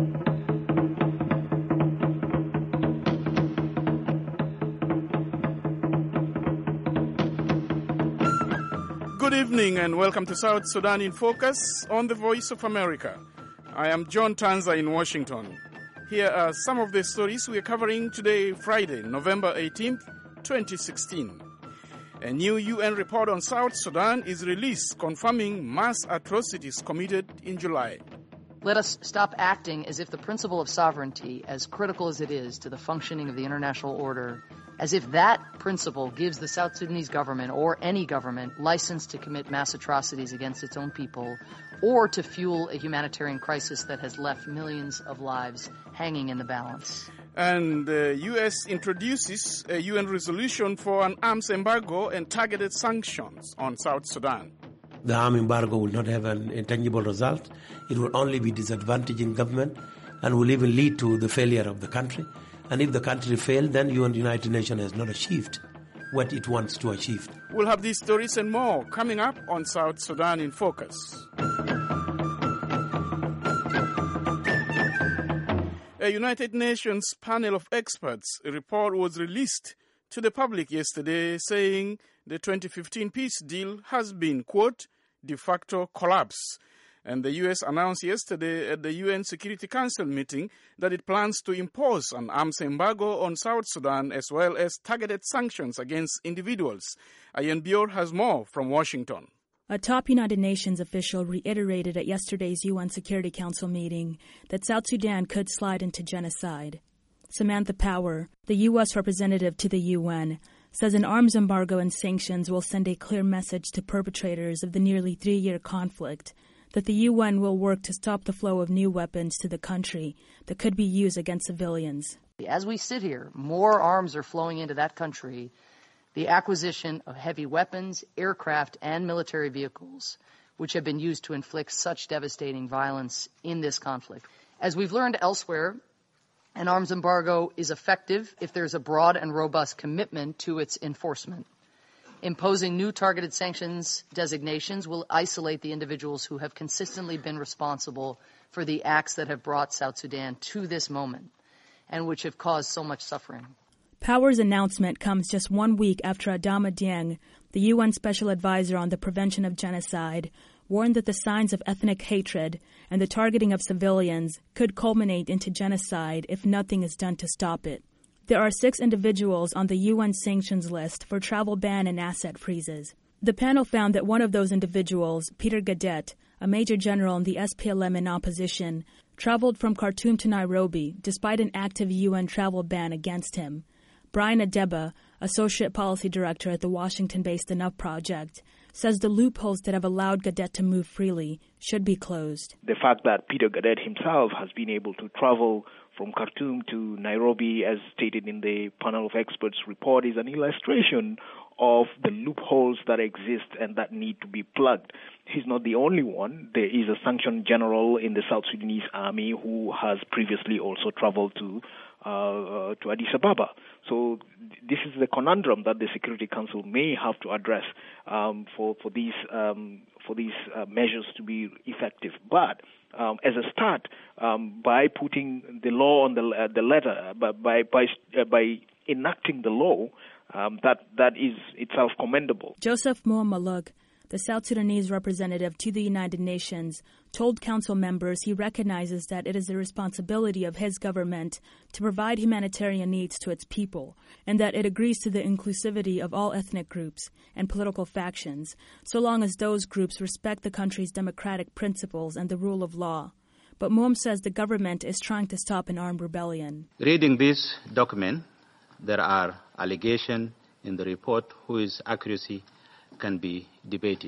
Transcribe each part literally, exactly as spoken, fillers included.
Good evening and welcome to South Sudan in Focus on the Voice of America. I am John Tanza in Washington. Here are some of the stories we are covering today, Friday, November eighteenth, twenty sixteen. A new U N report on South Sudan is released confirming mass atrocities committed in July. Let us stop acting as if the principle of sovereignty, as critical as it is to the functioning of the international order, as if that principle gives the South Sudanese government or any government license to commit mass atrocities against its own people or to fuel a humanitarian crisis that has left millions of lives hanging in the balance. And the U S introduces a U N resolution for an arms embargo and targeted sanctions on South Sudan. The arms embargo will not have an intangible result. It will only be disadvantaging government and will even lead to the failure of the country. And if the country fails, then the United Nations has not achieved what it wants to achieve. We'll have these stories and more coming up on South Sudan in Focus. A United Nations panel of experts report was released to the public yesterday saying the twenty fifteen peace deal has been, quote, de facto collapse. And the U S announced yesterday at the U N Security Council meeting that it plans to impose an arms embargo on South Sudan as well as targeted sanctions against individuals. Ayan Bior has more from Washington. A top United Nations official reiterated at yesterday's U N Security Council meeting that South Sudan could slide into genocide. Samantha Power, the U S representative to the U N, says an arms embargo and sanctions will send a clear message to perpetrators of the nearly three-year conflict that the U N will work to stop the flow of new weapons to the country that could be used against civilians. As we sit here, more arms are flowing into that country. The acquisition of heavy weapons, aircraft, and military vehicles, which have been used to inflict such devastating violence in this conflict. As we've learned elsewhere, an arms embargo is effective if there's a broad and robust commitment to its enforcement. Imposing new targeted sanctions designations will isolate the individuals who have consistently been responsible for the acts that have brought South Sudan to this moment and which have caused so much suffering. Power's announcement comes just one week after Adama Dieng, the U N Special Advisor on the Prevention of Genocide, warned that the signs of ethnic hatred and the targeting of civilians could culminate into genocide if nothing is done to stop it. There are six individuals on the U N sanctions list for travel ban and asset freezes. The panel found that one of those individuals, Peter Gadet, a major general in the S P L M in opposition, traveled from Khartoum to Nairobi despite an active U N travel ban against him. Brian Adeba, Associate Policy Director at the Washington-based Enough Project, says the loopholes that have allowed Gadet to move freely should be closed. The fact that Peter Gadet himself has been able to travel from Khartoum to Nairobi, as stated in the panel of experts report, is an illustration of the loopholes that exist and that need to be plugged. He's not the only one. There is a sanctioned general in the South Sudanese army who has previously also traveled to uh, uh, to Addis Ababa. So this is the conundrum that the Security Council may have to address um, for for these um, for these uh, measures to be effective. But Um, as a start, um, by putting the law on the uh, the letter, by by by, uh, by enacting the law, um, that that is itself commendable. Joseph Moa Maluk, the South Sudanese representative to the United Nations, told council members he recognizes that it is the responsibility of his government to provide humanitarian needs to its people, and that it agrees to the inclusivity of all ethnic groups and political factions, so long as those groups respect the country's democratic principles and the rule of law. But Moam says the government is trying to stop an armed rebellion. Reading this document, there are allegations in the report whose accuracy can be debated.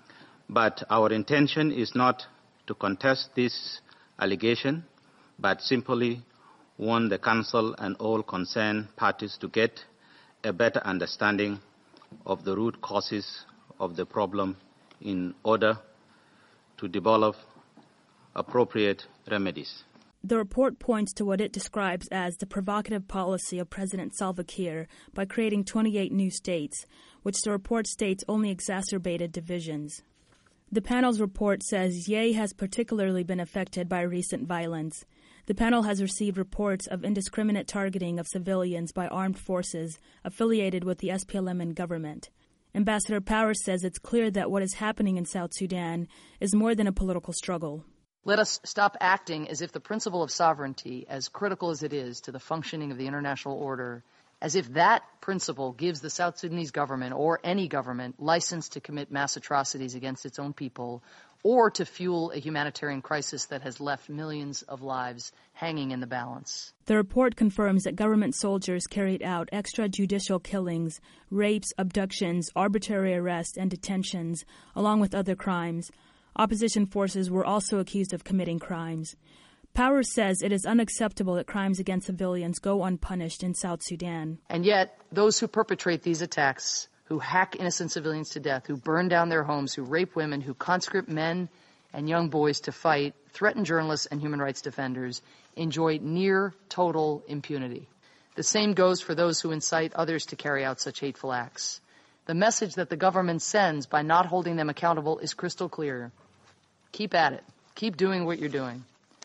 But our intention is not to contest this allegation, but simply want the Council and all concerned parties to get a better understanding of the root causes of the problem in order to develop appropriate remedies. The report points to what it describes as the provocative policy of President Salva Kiir by creating twenty-eight new states, which the report states only exacerbated divisions. The panel's report says Ye has particularly been affected by recent violence. The panel has received reports of indiscriminate targeting of civilians by armed forces affiliated with the S P L M and government. Ambassador Powers says it's clear that what is happening in South Sudan is more than a political struggle. Let us stop acting as if the principle of sovereignty, as critical as it is to the functioning of the international order, as if that principle gives the South Sudanese government or any government license to commit mass atrocities against its own people or to fuel a humanitarian crisis that has left millions of lives hanging in the balance. The report confirms that government soldiers carried out extrajudicial killings, rapes, abductions, arbitrary arrests, and detentions, along with other crimes. Opposition forces were also accused of committing crimes. Powers says it is unacceptable that crimes against civilians go unpunished in South Sudan. And yet, those who perpetrate these attacks, who hack innocent civilians to death, who burn down their homes, who rape women, who conscript men and young boys to fight, threaten journalists and human rights defenders, enjoy near total impunity. The same goes for those who incite others to carry out such hateful acts. The message that the government sends by not holding them accountable is crystal clear. Keep at it. Keep doing what you're doing.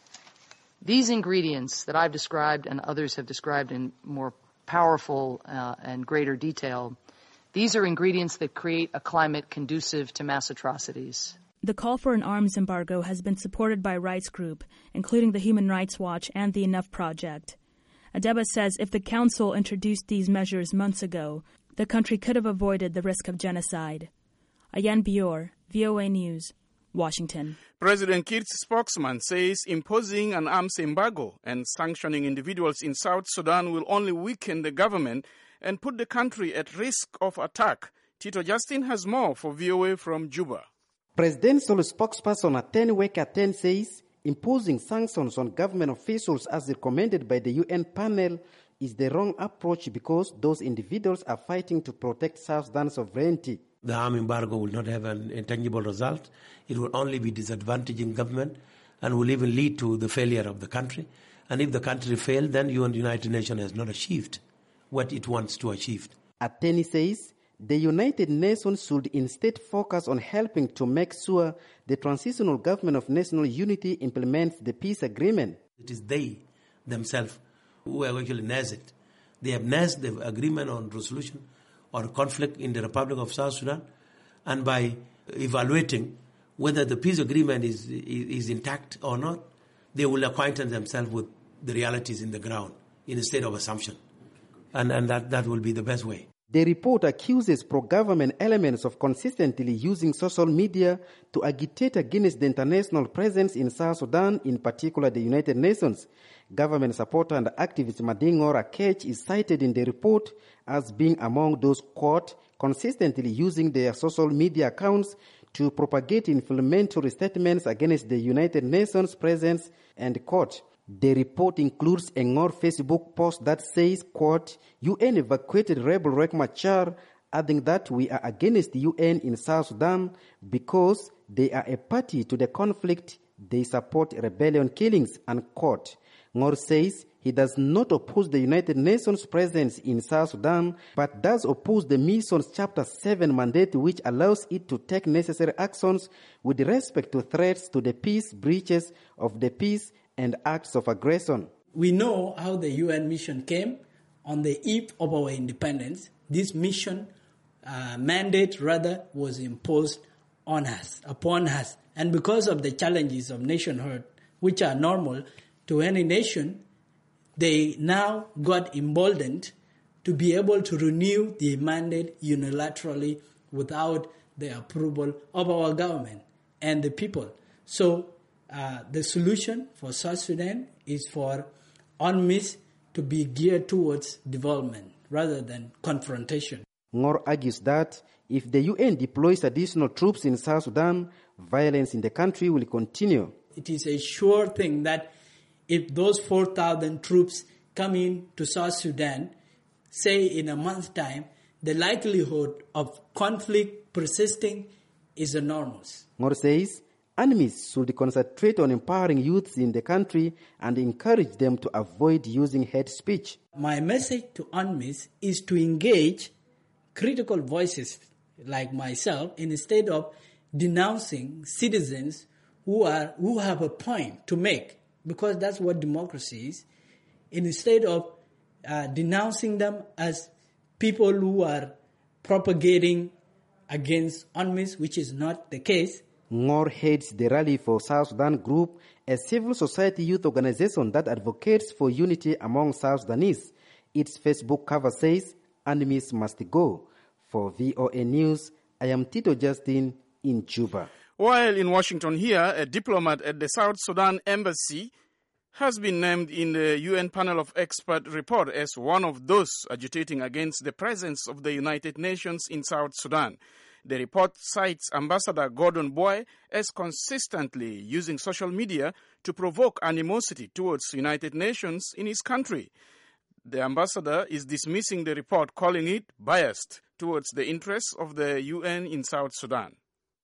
These ingredients that I've described and others have described in more powerful uh, and greater detail, these are ingredients that create a climate conducive to mass atrocities. The call for an arms embargo has been supported by rights groups, including the Human Rights Watch and the Enough Project. Adeba says if the Council introduced these measures months ago, the country could have avoided the risk of genocide. Ayan Bior, V O A News, Washington. President Kiir's spokesman says imposing an arms embargo and sanctioning individuals in South Sudan will only weaken the government and put the country at risk of attack. Tito Justin has more for V O A from Juba. Presidential spokesperson Aten Wek Aten says imposing sanctions on government officials as recommended by the U N panel is the wrong approach because those individuals are fighting to protect South Sudan's sovereignty. The arm embargo will not have an intangible result. It will only be disadvantaging government and will even lead to the failure of the country. And if the country fails, then you and the United Nations has not achieved what it wants to achieve. Ateni says the United Nations should instead focus on helping to make sure the transitional government of national unity implements the peace agreement. It is they themselves who have actually nursed it. They have nursed the agreement on resolution or conflict in the Republic of South Sudan, and by evaluating whether the peace agreement is, is, is intact or not, they will acquaint themselves with the realities in the ground in a state of assumption. And, and that, that will be the best way. The report accuses pro-government elements of consistently using social media to agitate against the international presence in South Sudan, in particular the United Nations. Government supporter and activist Madingo Rakech is cited in the report as being among those, quote, consistently using their social media accounts to propagate inflammatory statements against the United Nations presence, and, quote, the report includes a Ngor Facebook post that says, quote, U N evacuated rebel Riek Machar, adding that we are against the U N in South Sudan because they are a party to the conflict, they support rebellion killings, unquote. Ngor says he does not oppose the United Nations presence in South Sudan, but does oppose the mission's Chapter seven mandate, which allows it to take necessary actions with respect to threats to the peace, breaches of the peace, and acts of aggression. We know how the U N mission came on the eve of our independence. This mission uh, mandate, rather, was imposed on us, upon us. And because of the challenges of nationhood, which are normal to any nation, they now got emboldened to be able to renew the mandate unilaterally without the approval of our government and the people. So uh, the solution for South Sudan is for UNMISS to be geared towards development rather than confrontation. Ngor argues that if the U N deploys additional troops in South Sudan, violence in the country will continue. It is a sure thing that if those four thousand troops come in to South Sudan, say in a month's time, the likelihood of conflict persisting is enormous. Ngor says UNMISS should concentrate on empowering youths in the country and encourage them to avoid using hate speech. My message to UNMISS is to engage critical voices like myself instead of denouncing citizens who are who have a point to make, because that's what democracy is, instead of uh, denouncing them as people who are propagating against UNMISS, which is not the case. Ngor heads the Rally for South Sudan group, a civil society youth organization that advocates for unity among South Sudanese. Its Facebook cover says, UNMISS must go. For V O A News, I am Tito Justin in Juba. While in Washington here, a diplomat at the South Sudan embassy has been named in the U N panel of expert report as one of those agitating against the presence of the United Nations in South Sudan. The report cites Ambassador Gordon Boy as consistently using social media to provoke animosity towards the United Nations in his country. The ambassador is dismissing the report, calling it biased towards the interests of the U N in South Sudan.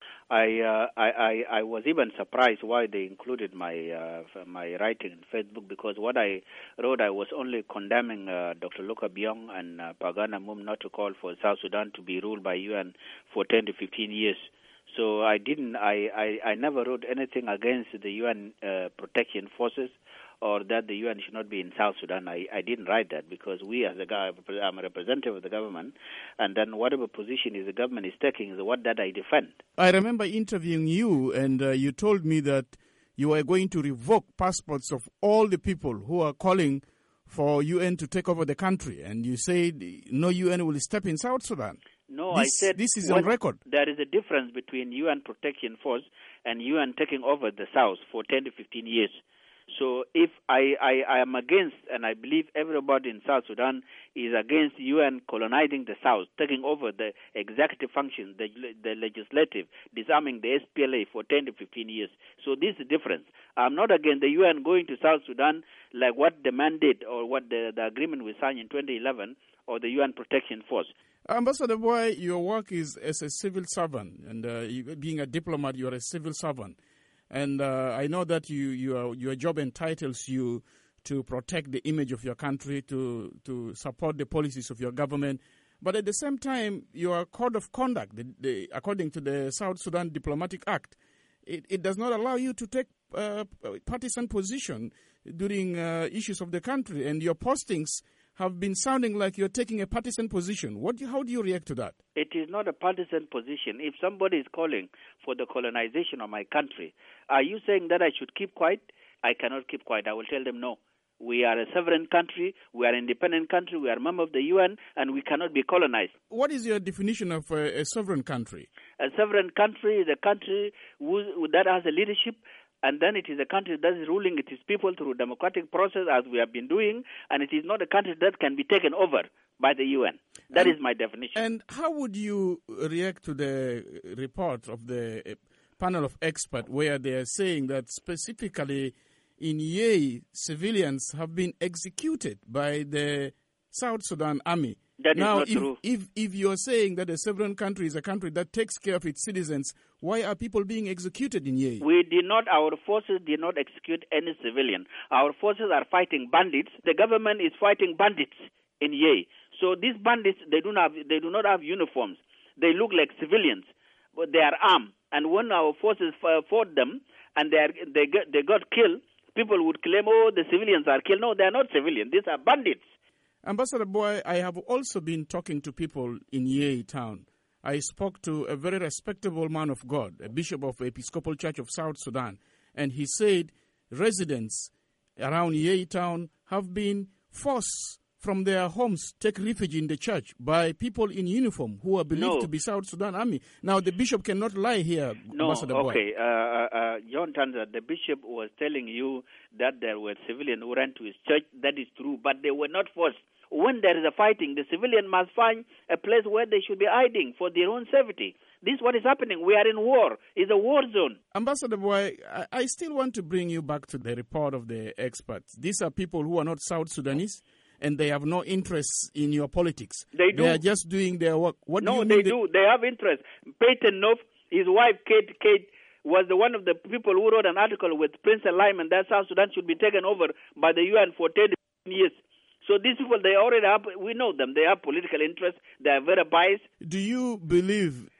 I, uh, I, I, I was even surprised why they included my uh, my writing in Facebook, because what I wrote, I was only condemning uh, Doctor Luka Biong and uh, Pagana Mum not to call for South Sudan to be ruled by U N for ten to fifteen years. So I didn't, I, I, I never wrote anything against the U N uh, protection forces, or that the U N should not be in South Sudan. I, I didn't write that, because we as a guy, I'm a representative of the government, and then whatever position is the government is taking is what that I defend. I remember interviewing you, and uh, you told me that you are going to revoke passports of all the people who are calling for U N to take over the country, and you said no U N will step in South Sudan. No, this, I said this is on record. There is a difference between U N protection force and U N taking over the South for ten to fifteen years. So if I, I, I am against, and I believe everybody in South Sudan is against U N colonizing the South, taking over the executive function, the, the legislative, disarming the S P L A for ten to fifteen years. So this is the difference. I'm not against the U N going to South Sudan like what the mandate or what the, the agreement we signed in twenty eleven, or the U N protection force. Ambassador Boy, your work is as a civil servant, and uh, you, being a diplomat, you are a civil servant. And uh, I know that you, you are, your job entitles you to protect the image of your country, to, to support the policies of your government. But at the same time, your code of conduct, the, the, according to the South Sudan Diplomatic Act, it, it does not allow you to take uh, partisan position during uh, issues of the country. And your postings have been sounding like you're taking a partisan position. What do you, how do you react to that? It is not a partisan position. If somebody is calling for the colonization of my country, are you saying that I should keep quiet? I cannot keep quiet. I will tell them no. We are a sovereign country, we are an independent country, we are a member of the U N, and we cannot be colonized. What is your definition of a, a sovereign country? A sovereign country is a country who, that has a leadership, and then it is a country that is ruling its people through democratic process, as we have been doing, and it is not a country that can be taken over by the U N. That and, is my definition. And how would you react to the report of the panel of experts where they are saying that specifically in Yei, civilians have been executed by the South Sudan army? That is now, not if, true. If, if you're saying that a sovereign country is a country that takes care of its citizens, why are people being executed in Yei? We did not, our forces did not execute any civilian. Our forces are fighting bandits. The government is fighting bandits in Yei. So these bandits, they do not have, they do not have uniforms. They look like civilians, but they are armed. And when our forces fought them and they, are, they, got, they got killed, people would claim, oh, the civilians are killed. No, they are not civilians. These are bandits. Ambassador Boy, I have also been talking to people in Yei town. I spoke to a very respectable man of God, a bishop of the Episcopal Church of South Sudan, and he said residents around Yei town have been forced from their homes take refuge in the church by people in uniform who are believed no. to be South Sudan army. Now, the bishop cannot lie here, no, Ambassador Boy. okay. Uh, uh, John Tanza, the bishop was telling you that there were civilians who ran to his church. That is true, but they were not forced. When there is a fighting, the civilian must find a place where they should be hiding for their own safety. This is what is happening. We are in war. It's a war zone. Ambassador Boy, I, I still want to bring you back to the report of the experts. These are people who are not South Sudanese, and they have no interest in your politics. They do. They are just doing their work. What no, do you they mean do. They have interest. Peyton Noff, his wife, Kate, Kate, was the one of the people who wrote an article with Prince Lyman that South Sudan should be taken over by the U N for ten years. So these people, they already have, we know them, they have political interests, they are very biased. Do you believe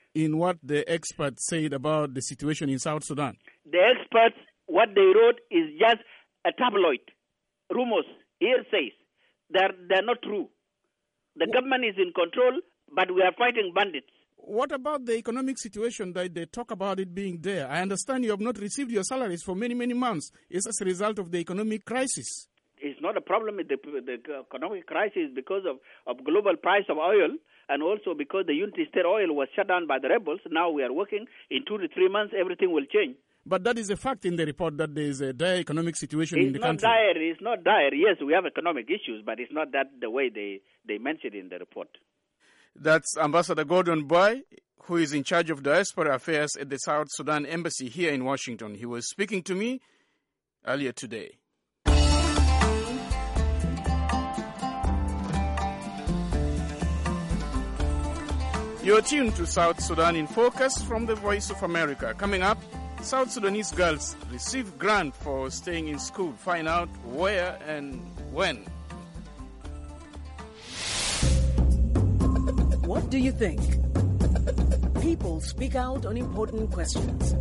in what the experts said about the situation in South Sudan? The experts, what they wrote is just a tabloid, rumors, hearsays. They're, they're not true. The what? Government is in control, but we are fighting bandits. What about the economic situation that they talk about it being there? I understand you have not received your salaries for many, many months. It's as a result of the economic crisis. It's not a problem with the, the economic crisis because of, of global price of oil, and also because the Unity State oil was shut down by the rebels. Now we are working. In two to three months, everything will change. But that is a fact in the report that there is a dire economic situation it's in the not country. Dire, it's not dire. Yes, we have economic issues, but it's not that the way they, they mentioned in the report. That's Ambassador Gordon Boy, who is in charge of diaspora affairs at the South Sudan Embassy here in Washington. He was speaking to me earlier today. You're tuned to South Sudan in Focus from the Voice of America. Coming up, South Sudanese girls receive grant for staying in school. Find out where and when. What do you think? People speak out on important questions.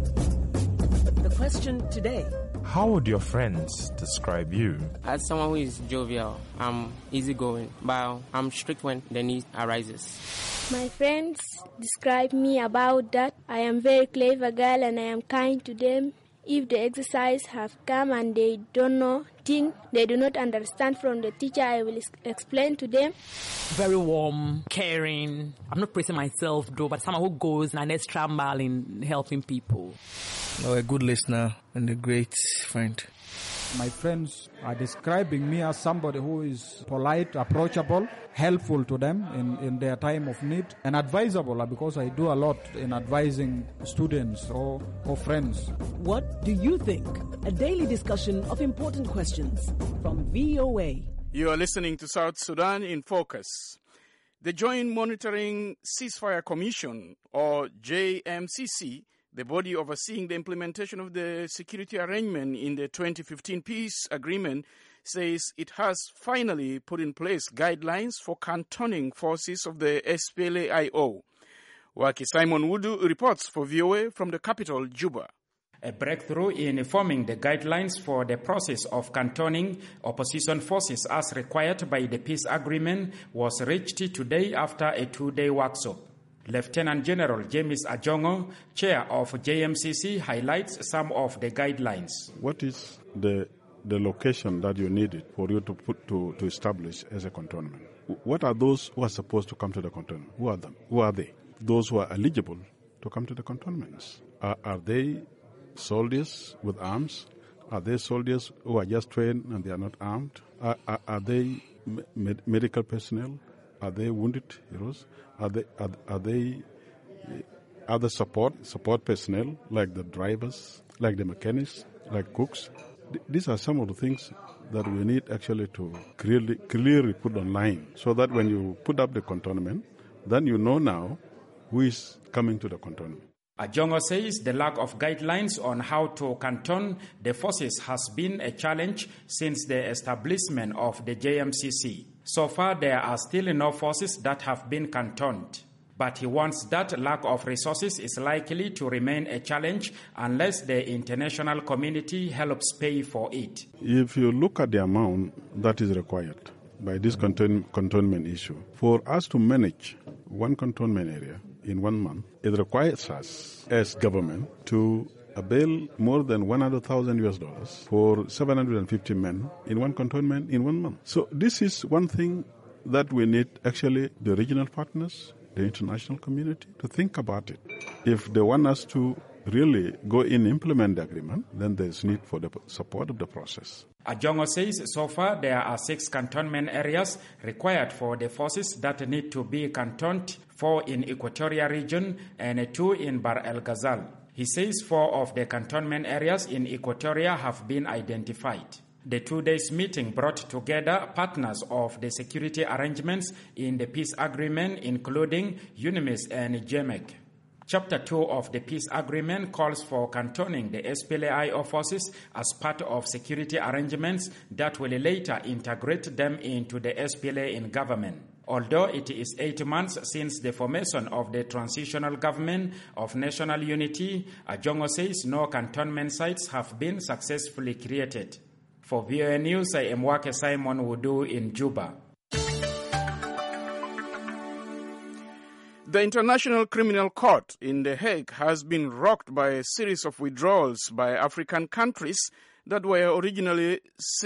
The question today: how would your friends describe you? As someone who is jovial, I'm easygoing, but I'm strict when the need arises. My friends describe me about that I am very clever girl and I am kind to them. If the exercise have come and they don't know thing, they do not understand from the teacher, I will explain to them. Very warm, caring. I'm not praising myself though, but someone who goes an extra mile in helping people. Oh, a good listener and a great friend. My friends are describing me as somebody who is polite, approachable, helpful to them in, in their time of need, and advisable because I do a lot in advising students or, or friends. What do you think? A daily discussion of important questions from V O A. You are listening to South Sudan in Focus. The Joint Monitoring Ceasefire Commission, or J M C C, the body overseeing the implementation of the security arrangement in the twenty fifteen peace agreement, says it has finally put in place guidelines for cantonning forces of the S P L A I O. Waki Simon Wudu reports for V O A from the capital, Juba. A breakthrough in forming the guidelines for the process of cantonning opposition forces as required by the peace agreement was reached today after a two-day workshop. Lieutenant General James Ajongo, chair of J M C C, highlights some of the guidelines. What is the the location that you needed for you to put to, to establish as a cantonment? What are those who are supposed to come to the cantonment? Who are them? Who are they? Those who are eligible to come to the cantonments. Are, are they soldiers with arms? Are they soldiers who are just trained and they are not armed? Are, are, are they med- medical personnel? Are they wounded heroes? Are they are, are they other support support personnel like the drivers, like the mechanics, like cooks? Th- these are some of the things that we need actually to clearly clearly put online, so that when you put up the cantonment, then you know now who is coming to the cantonment. Ajongo says the lack of guidelines on how to canton the forces has been a challenge since the establishment of the J M C C. So far, there are still no forces that have been cantoned. But he warns that lack of resources is likely to remain a challenge unless the international community helps pay for it. If you look at the amount that is required by this canton- cantonment issue, for us to manage one cantonment area in one month, it requires us as government to avail more than one hundred thousand U S dollars for seven hundred fifty men in one cantonment in one month. So this is one thing that we need actually the regional partners, the international community to think about it. If they want us to really go in and implement the agreement, then there's need for the support of the process. Ajongo says so far there are six cantonment areas required for the forces that need to be cantoned, four in Equatoria region and two in Bahr el Ghazal. He says four of the cantonment areas in Equatoria have been identified. The two days meeting brought together partners of the security arrangements in the peace agreement, including UNIMIS and J M E C. Chapter two of the peace agreement calls for cantonning the S P L A I O forces as part of security arrangements that will later integrate them into the S P L A in government. Although it is eight months since the formation of the transitional government of national unity, Ajongo says no cantonment sites have been successfully created. For V O A News, I am Wake Simon Wudu in Juba. The International Criminal Court in The Hague has been rocked by a series of withdrawals by African countries that were originally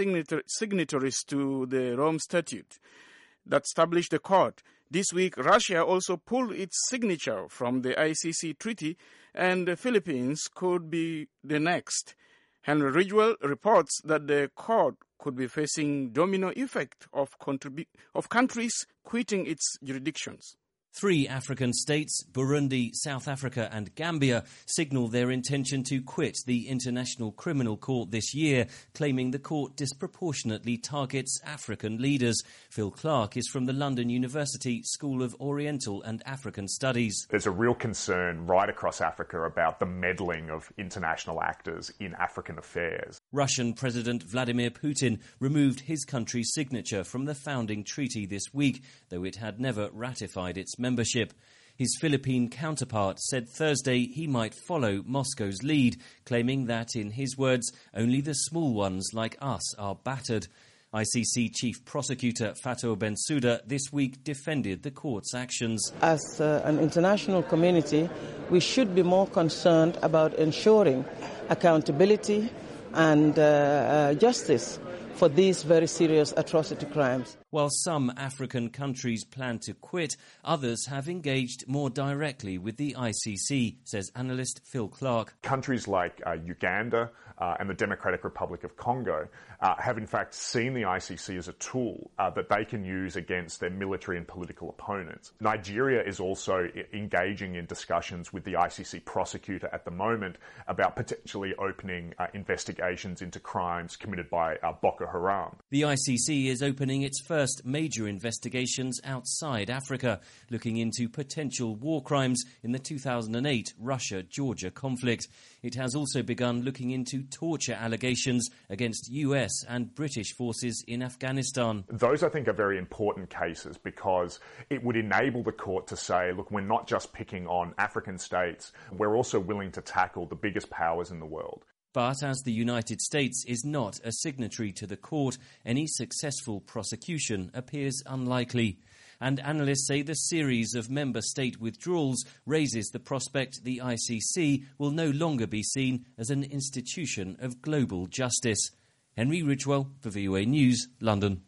signatories to the Rome Statute that established the court. This week, Russia also pulled its signature from the I C C treaty, and the Philippines could be the next. Henry Ridgwell reports that the court could be facing domino effect of, contribu- of countries quitting its jurisdictions. Three African states, Burundi, South Africa and Gambia, signal their intention to quit the International Criminal Court this year, claiming the court disproportionately targets African leaders. Phil Clark is from the London University School of Oriental and African Studies. There's a real concern right across Africa about the meddling of international actors in African affairs. Russian President Vladimir Putin removed his country's signature from the founding treaty this week, though it had never ratified its membership. His Philippine counterpart said Thursday he might follow Moscow's lead, claiming that, in his words, only the small ones like us are battered. I C C Chief Prosecutor Fatou Bensouda this week defended the court's actions. As uh, an international community, we should be more concerned about ensuring accountability and uh, uh, justice for these very serious atrocity crimes. While some African countries plan to quit, others have engaged more directly with the I C C, says analyst Phil Clark. Countries like uh, Uganda uh, and the Democratic Republic of Congo uh, have in fact seen the I C C as a tool uh, that they can use against their military and political opponents. Nigeria is also I- engaging in discussions with the I C C prosecutor at the moment about potentially opening uh, investigations into crimes committed by uh, Boko Haram. The I C C is opening its first major investigations outside Africa, looking into potential war crimes in the two thousand eight Russia-Georgia conflict. It has also begun looking into torture allegations against U S and British forces in Afghanistan. Those, I think, are very important cases because it would enable the court to say, look, we're not just picking on African states, we're also willing to tackle the biggest powers in the world. But as the United States is not a signatory to the court, any successful prosecution appears unlikely. And analysts say the series of member state withdrawals raises the prospect the I C C will no longer be seen as an institution of global justice. Henry Ridgwell for V O A News, London.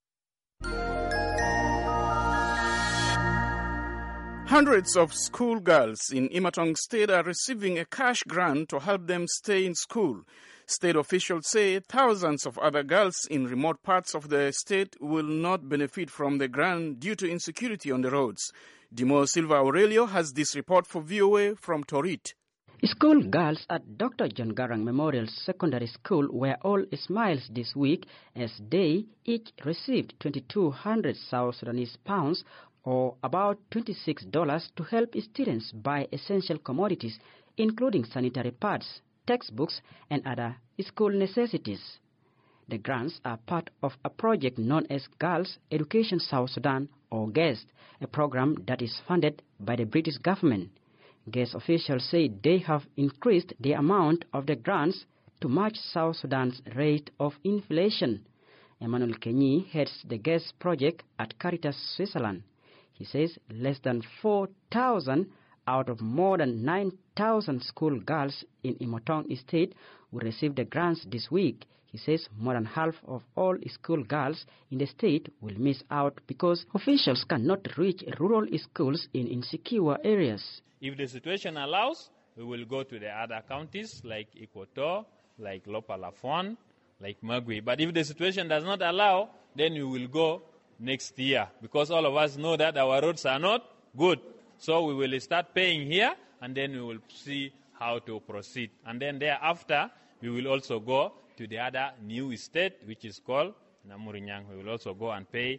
Hundreds of schoolgirls in Imatong State are receiving a cash grant to help them stay in school. State officials say thousands of other girls in remote parts of the state will not benefit from the grant due to insecurity on the roads. Dimo Silva Aurelio has this report for V O A from Torit. School girls at Doctor John Garang Memorial Secondary School were all smiles this week as they each received twenty-two hundred South Sudanese pounds, or about twenty-six dollars, to help students buy essential commodities, including sanitary pads, textbooks, and other school necessities. The grants are part of a project known as Girls Education South Sudan, or GEST, a program that is funded by the British government. GEST officials say they have increased the amount of the grants to match South Sudan's rate of inflation. Emmanuel Kenyi heads the GEST project at Caritas Switzerland. He says less than four thousand out of more than nine thousand school girls in Imotong State will receive the grants this week. He says more than half of all school girls in the state will miss out because officials cannot reach rural schools in insecure areas. If the situation allows, we will go to the other counties like Equator, like Lopalafon, like Magui. But if the situation does not allow, then we will go next year, because all of us know that our roads are not good. So we will start paying here, and then we will see how to proceed. And then thereafter, we will also go to the other new state, which is called Namurinyang. We will also go and pay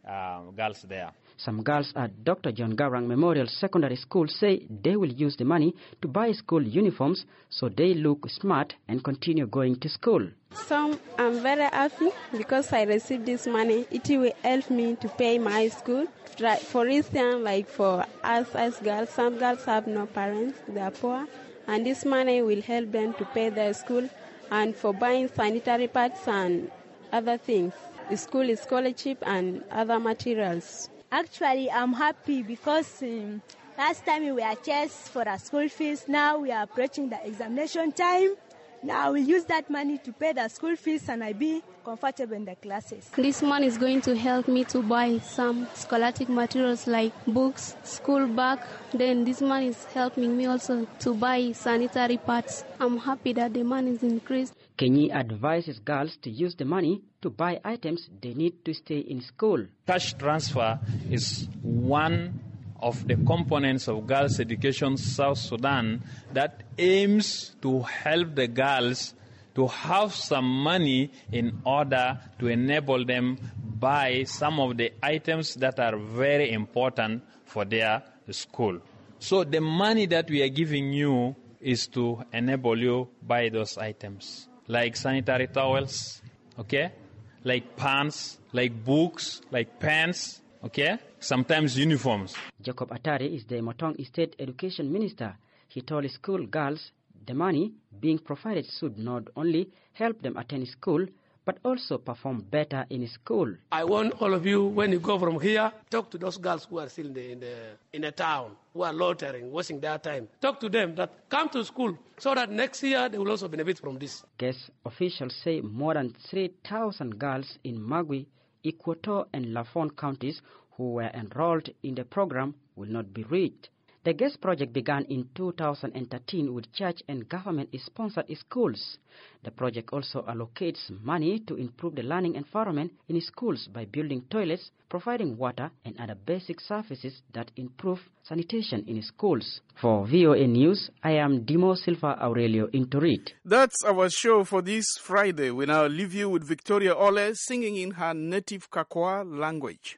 uh, girls there. Some girls at Doctor John Garang Memorial Secondary School say they will use the money to buy school uniforms so they look smart and continue going to school. So I'm very happy because I received this money. It will help me to pay my school. For instance, like for us as girls, some girls have no parents, they are poor, and this money will help them to pay their school and for buying sanitary pads and other things, the school scholarship and other materials. Actually, I'm happy because um, last time we were chased for our school fees. Now we are approaching the examination time. Now we use that money to pay the school fees and I be comfortable in the classes. This money is going to help me to buy some scholastic materials like books, school bag. Then this money is helping me also to buy sanitary pads. I'm happy that the money is increased. Kenyi advises girls to use the money to buy items they need to stay in school. Cash transfer is one of the components of girls' education South Sudan that aims to help the girls to have some money in order to enable them buy some of the items that are very important for their school. So the money that we are giving you is to enable you buy those items, like sanitary towels, okay, like pants, like books, like pens, okay, sometimes uniforms. Jacob Atari is the Motong State Education Minister. He told school girls the money being provided should not only help them attend school, but also perform better in school. I want all of you, when you go from here, talk to those girls who are still in the, in the, in the town, who are loitering, wasting their time. Talk to them that come to school so that next year they will also benefit from this. Guest officials say more than three thousand girls in Magui, Equator and Lafon counties who were enrolled in the program will not be reached. The GUEST project began in two thousand thirteen with church and government-sponsored schools. The project also allocates money to improve the learning environment in schools by building toilets, providing water, and other basic services that improve sanitation in schools. For V O A News, I am Dimo Silva Aurelio Intorit. That's our show for this Friday. We now leave you with Victoria Ole singing in her native Kakwa language.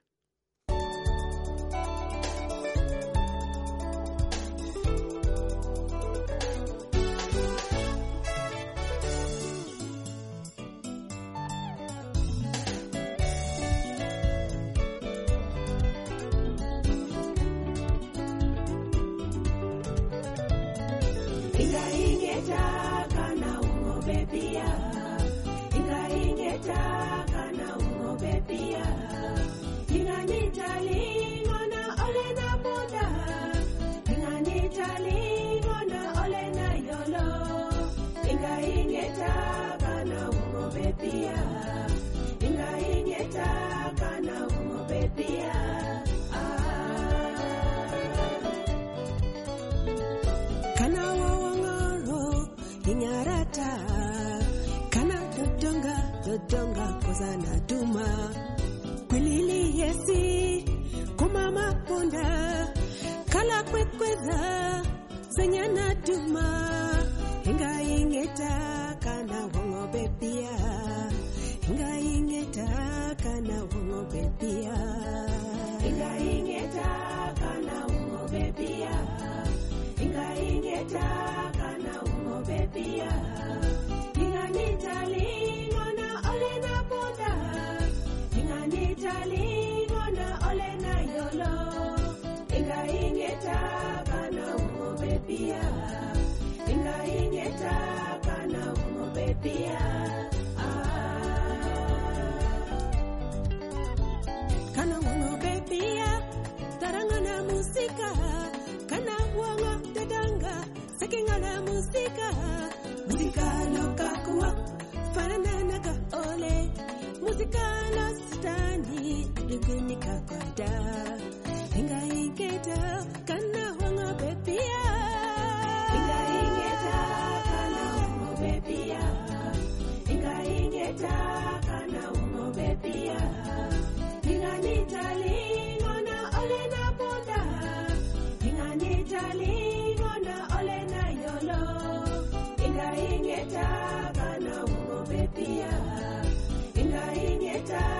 Donga kozana duma kwilili yesi kumama ponda kala kwekweza senyana duma inga ingeta kana wongo bepia inga ingeta kana wongo bepia inga ingeta kana wongo bepia inga ingeta kana wongo bepia inga nitali Kana wongo bepia, tarangana musika. Kana wongo dadanga, sekingana musika. Musika no kakua, fanana ka ole. Musika no stani, duguni kakwada. Inga ingeta, kana wongo bepia. Inga ingeta, kana wongo bepia. Inga ingeta, kana wongo bepia. Inga nitali, ngona ole na poda. Inga nitali, ngona ole na yolo. Inga ingeta, kana wongo bepia. Inga ingeta.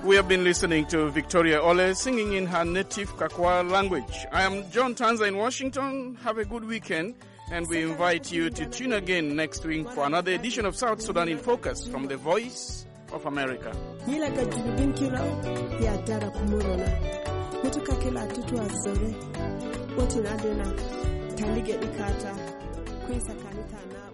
We have been listening to Victoria Ole singing in her native Kakwa language. I am John Tanza in Washington. Have a good weekend, and we invite you to tune again next week for another edition of South Sudan in Focus from the Voice of America. Talige ikata kwisa kanita na